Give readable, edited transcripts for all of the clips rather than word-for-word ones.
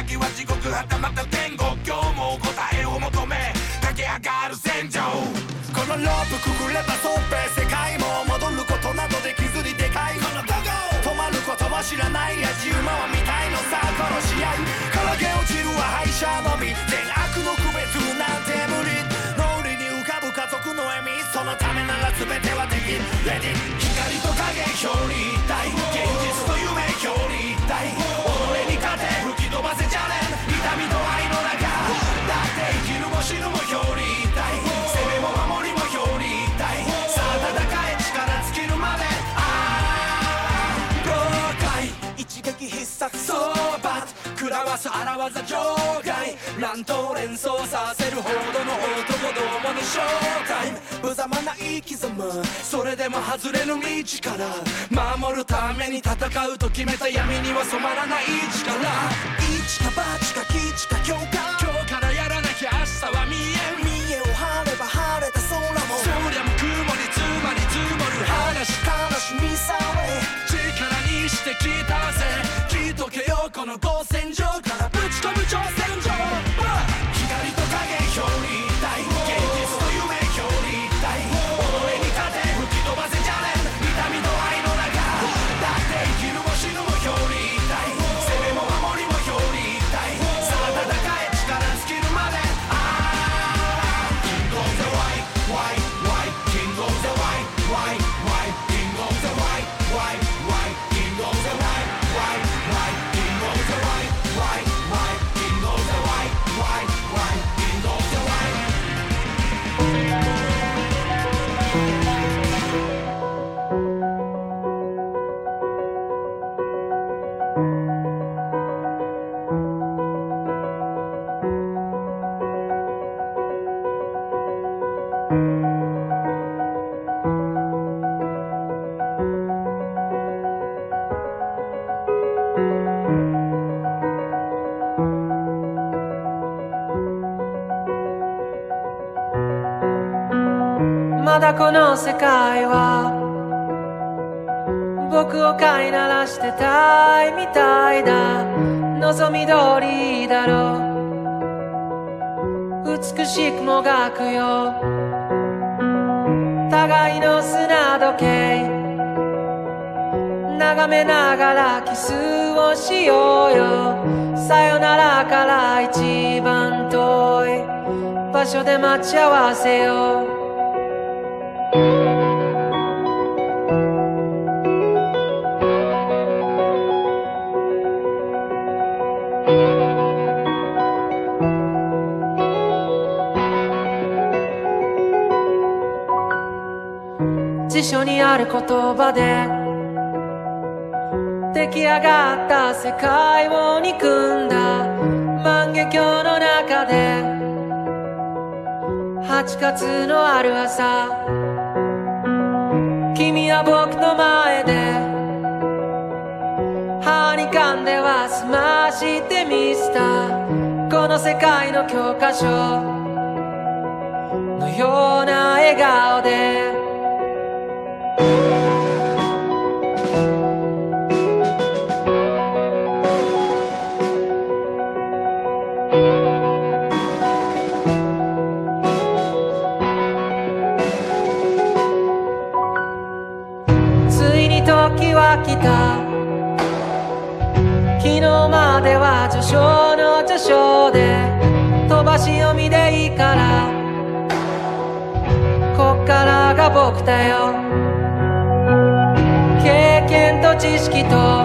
先は地獄はたまた天国。今日も答えを求め駆け上がる戦場。このロープくぐればそうべ世界も戻ることなどできずにでかい。このどこ止まることは知らないや自由馬はみたいのさ殺し合い。転げ落ちるは敗者のみ。善悪の区別なんて無理。脳裏に浮かぶ家族の笑み。そのためなら全てはできる。レディ光と影表裏一体。現実と夢表裏一体。己に勝て吹き飛ばせチャレンジ。痛みと愛の中だって生きるも死ぬも表裏一体。攻めも守りも表裏一体。さあ戦え力尽きるまで。了解一撃必殺相場食らわす荒技場外。乱闘連想させるほどの男どものショータイム。無様な生き様それでも外れぬ道から守るために戦うと決めた闇には染まらない力。一か八か吉か今日からやらなきゃ明日は見えを張れば晴れた空もそりゃも曇りつまり積もる話悲しみさえ力にしてきたぜ。聞いとけよこの合戦場からぶち込む挑戦状。光と影表裏一体。現実と夢表裏一体。己に勝て吹き飛ばせチャレンジ。痛みと愛の中だって生きるも死ぬも表裏一体。攻めも守りも表裏一体。さあ戦え力尽きるまで。King of the white white white King of the white white white King of the white white white King of the white white white King of the white white white King of the white white white King of the white。 まだこの世界は僕を飼いならしてたいみたいだ。望み通りだろう美しくもがくよ互いの砂時計眺めながらキスをしようよ。さよならから一番遠い場所で待ち合わせよう。辞書にある言葉で出来上がった世界を憎んだ万華鏡の中で8月のある朝君は僕の前で歯に噛んでは済ましてみせたこの世界の教科書のような笑顔で時は来た昨日までは序章の序章で飛ばし読みでいいからこっからが僕だよ経験と知識と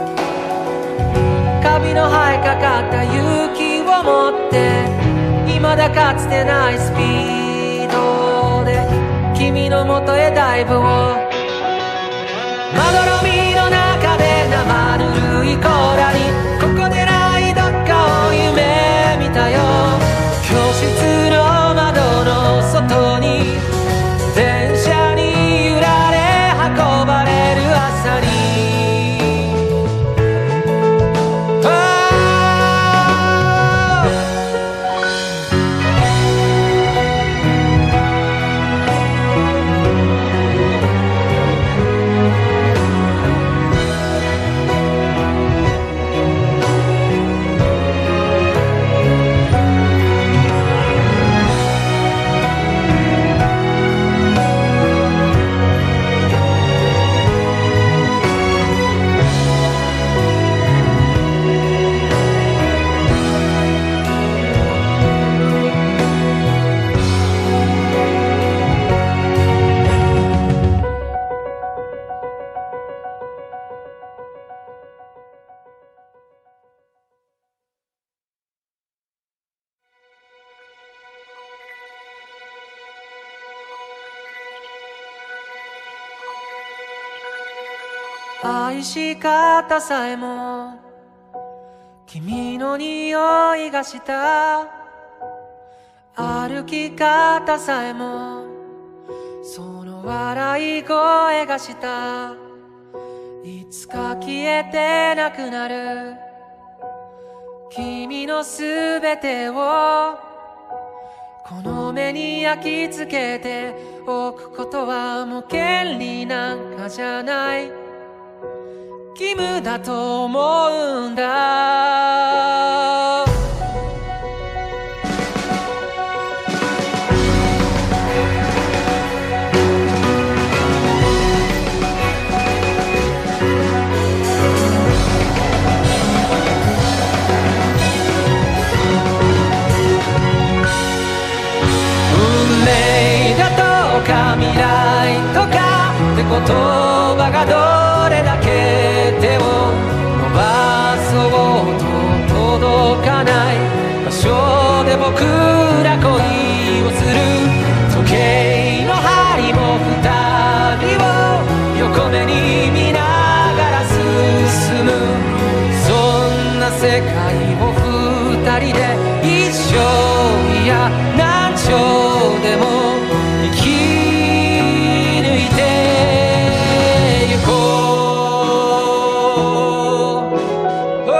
カビの生えかかった勇気を持って未だかつてないスピードで君の元へダイブをまどろみの中で生ぬるいコーラにここでないどっかを夢見たよ教室の窓の外に電車に揺られ運ばれる朝に愛し方さえも君の匂いがした。歩き方さえもその笑い声がした。いつか消えてなくなる君のすべてをこの目に焼き付けておくことはもう権利なんかじゃない。義務だと思うんだ。運命だとか未来とかって言葉がどれだけ手を伸ばそうと届かない場所で僕ら恋をする。時計の針も二人を横目に見ながら進む。そんな世界を二人で一生いや何生でも生き抜いてゆこう。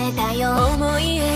めたよ思い描